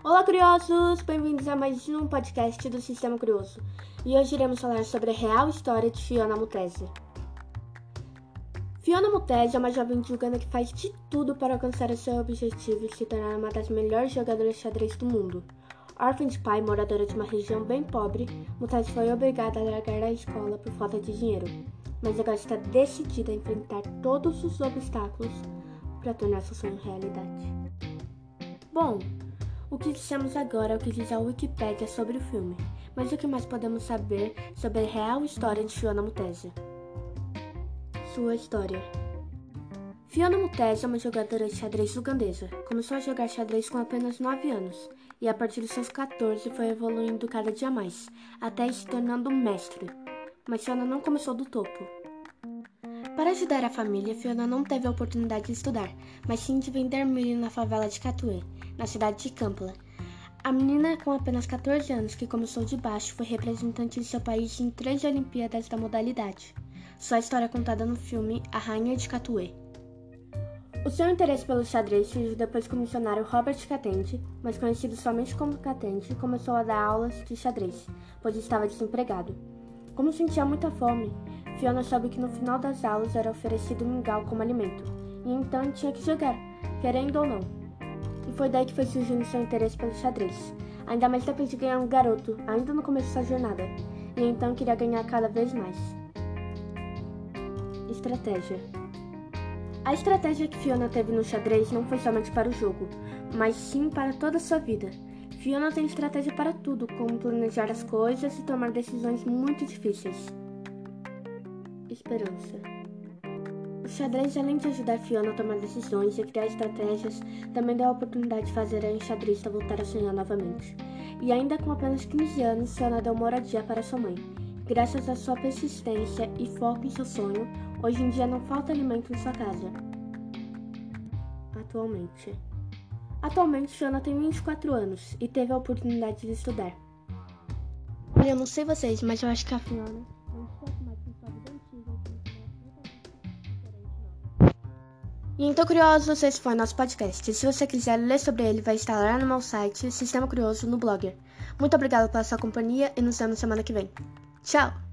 Olá, curiosos! Bem-vindos a mais um podcast do Sistema Curioso. E hoje iremos falar sobre a real história de Fiona Mutesi. Fiona Mutesi é uma jovem jogana que faz de tudo para alcançar o seu objetivo e se tornar uma das melhores jogadoras de xadrez do mundo. Órfã de pai, moradora de uma região bem pobre, Mutesi foi obrigada a largar a escola por falta de dinheiro, mas agora está decidida a enfrentar todos os obstáculos para tornar seu sonho realidade. Bom, o que dissemos agora é o que diz a Wikipédia sobre o filme, mas o que mais podemos saber sobre a real história de Fiona Mutesi? Sua história. Fiona Mutesi é uma jogadora de xadrez ugandesa. Começou a jogar xadrez com apenas 9 anos, e a partir de seus 14 foi evoluindo cada dia mais, até se tornando mestre. Mas Fiona não começou do topo. Para ajudar a família, Fiona não teve a oportunidade de estudar, mas sim de vender milho na favela de Catuê, na cidade de Kampala. A menina com apenas 14 anos, que começou de baixo, foi representante de seu país em 3 Olimpíadas da modalidade. Sua história é contada no filme A Rainha de Catuê. O seu interesse pelo xadrez surgiu depois que o missionário Robert Catende, mais conhecido somente como Catende, começou a dar aulas de xadrez, pois estava desempregado. Como sentia muita fome, Fiona soube que no final das aulas era oferecido mingau como alimento, e então tinha que jogar, querendo ou não. E foi daí que foi surgindo seu interesse pelo xadrez, ainda mais depois de ganhar um garoto, ainda no começo da sua jornada, e então queria ganhar cada vez mais. Estratégia. A estratégia que Fiona teve no xadrez não foi somente para o jogo, mas sim para toda a sua vida. Fiona tem estratégia para tudo, como planejar as coisas e tomar decisões muito difíceis. Esperança. O xadrez, além de ajudar Fiona a tomar decisões e criar estratégias, também deu a oportunidade de fazer a enxadrista voltar a sonhar novamente. E ainda com apenas 15 anos, Fiona deu moradia para sua mãe. Graças à sua persistência e foco em seu sonho, hoje em dia não falta alimento em sua casa. Atualmente, Fiona tem 24 anos e teve a oportunidade de estudar. Olha, eu não sei vocês, mas eu acho que a Fiona é um pouco mais que sua vida antiga. E então, curiosos, esse foi nosso podcast. Se você quiser ler sobre ele, vai estar lá no meu site, Sistema Curioso, no Blogger. Muito obrigada pela sua companhia e nos vemos semana que vem. Tchau!